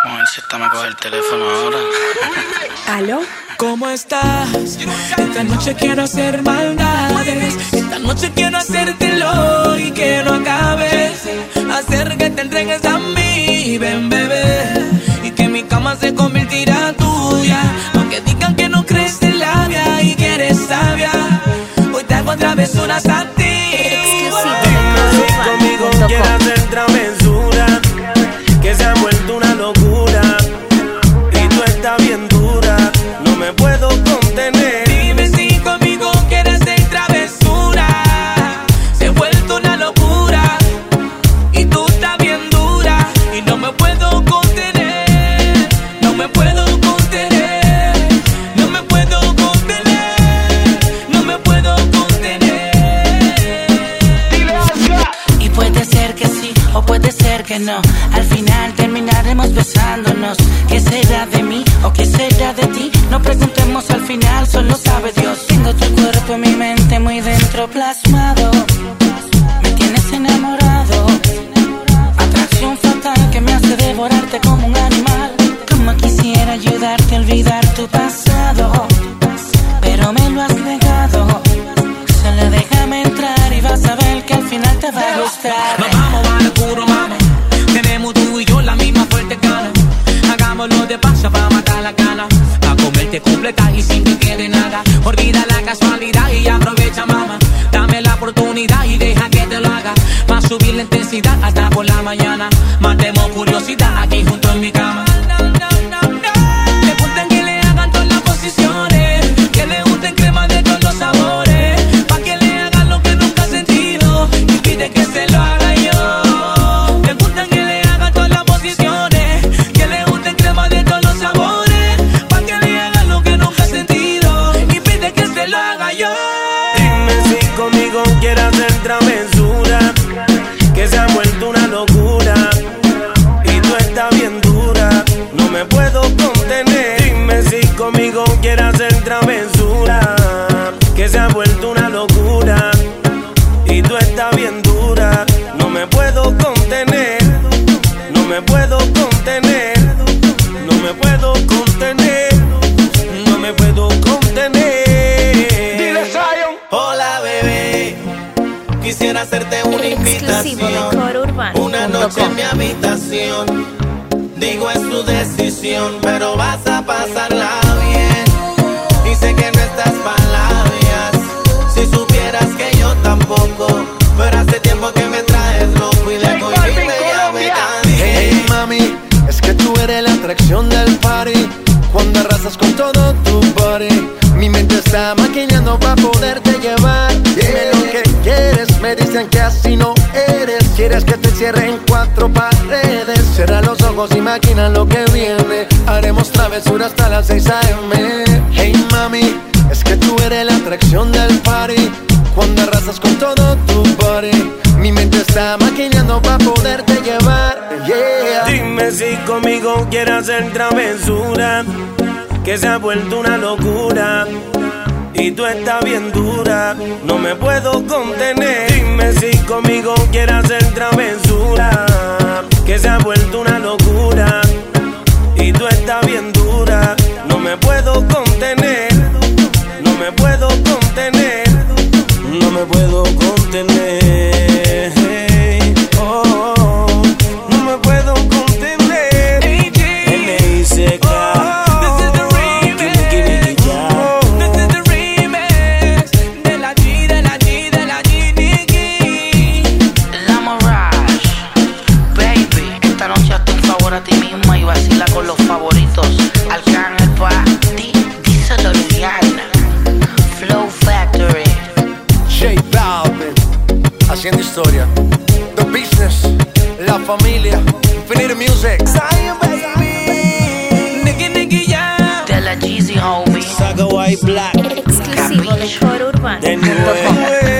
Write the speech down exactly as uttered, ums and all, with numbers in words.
A ver si esta me coge el teléfono ahora. ¿Aló? ¿Cómo estás? Esta noche quiero hacer maldades. Esta noche quiero hacértelo y que no acabes. Hacer que te entregues a mí, ven bebé. Y que mi cama se convertirá tuya. Aunque digan que no crees en la vida y que eres sabia, hoy te hago travesuras a ti. Si conmigo quieres hacer travesura, que se ha vuelto una locura. Y tú estás bien dura, no me puedo contener. Dime si conmigo quieres hacer travesura. Se ha vuelto una locura. Y tú estás bien dura. Y no me puedo contener. No me puedo contener. No me puedo contener. No me puedo contener. Y puede ser que sí o puede ser que no. Al final terminaremos besándonos. ¿Qué será de mí o qué será de ti? No preguntemos al final, solo sabe Dios. Tengo tu cuerpo en mi mente muy dentro plasmado. Me tienes enamorado. Atracción fatal que me hace devorarte como un animal. Como quisiera ayudarte a olvidar tu pasado, pero me lo has negado. Solo déjame entrar y vas a ver que al final te va a gustar. Nos vamos a lo puro, mami. Tenemos tú y yo la misma fuerte gana. Hagámoslo de paso para matar la gana. A comerte completa y sin que quede nada. Olvida la casualidad y aprovecha, mamá. Dame la oportunidad y deja que te lo haga. Va a subir la intensidad hasta por la mañana. Matemos curiosidad aquí junto en mi cama. Le gusten que le hagan todas las posiciones. Que le gusten crema de todos los sabores. Pa' que le hagan lo que nunca ha sentido. Y pide que se lo haga yo. Le gustan que le hagan todas las posiciones. Que le gusten crema de todos los sabores. Pa' que le hagan lo que nunca ha sentido. Y pide que se lo haga yo. Dime si conmigo quieres hacer travesura, que se ha vuelto una locura. Y tú estás bien dura, no me puedo contener. Dime si conmigo quieres hacer travesura, que se ha vuelto una locura. Y tú estás bien dura, no me puedo contener. No me puedo contener. No me puedo contener. No me puedo contener. Hola bebé, quisiera hacerte una invitación. Una noche en mi habitación. Digo es tu decisión, pero vas a pasarla bien. Y sé que no estás palabrias. Si supieras que yo tampoco, pero hace tiempo que me traes loco y le cohibirme ya me cansé. Hey mami, es que tú eres la atracción del party. Cuando arrasas con todo tu body, mi mente está maquinando pa' poderte llevar. Dime lo que quieres, me dicen que así no eres. Quieres que te cierre en cuatro paredes. Cierra los ojos y maquina lo que viene. Haremos travesura hasta las seis a eme. Hey mami, es que tú eres la atracción del party. Cuando arrasas con todo tu body, mi mente está maquinando pa' poderte llevar. Yeah. Dime si conmigo quieres hacer travesura, que se ha vuelto una locura. Y tú estás bien dura, no me puedo contener. Dime si conmigo quieres hacer travesura, que se ha vuelto una locura. Y tú estás bien dura, no me puedo contener. No me puedo contener. No me puedo contener. Oh, oh, oh. No me puedo contener. N I C K. A ti misma y vacila con los favoritos. Arcángel pa' ti, díselo Liliana. Flow Factory. J Balvin, haciendo historia. The Business, La Familia, Infinity Music. Zion, baby. Nicky, Nicky, yeah. De la Jeezy, homie. Saga White Black. Exclusivo de Coro Urbano. De nuevo.